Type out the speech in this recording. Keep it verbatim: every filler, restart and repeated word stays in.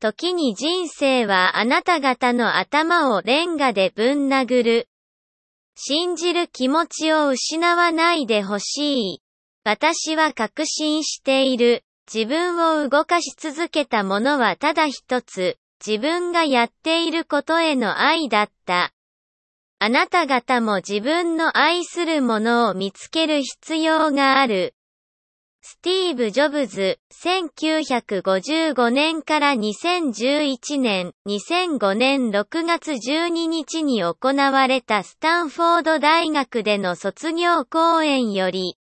時に人生はあなた方の頭をレンガでぶん殴る。信じる気持ちを失わないでほしい。私は確信している。自分を動かし続けたものはただ一つ、自分がやっていることへの愛だった。あなた方も自分の愛するものを見つける必要がある。スティーブ・ジョブズ、せんきゅうひゃくごじゅうごねんからにせんじゅういちねん、にせんごねんろくがつじゅうににちに行われたスタンフォード大学での卒業講演より、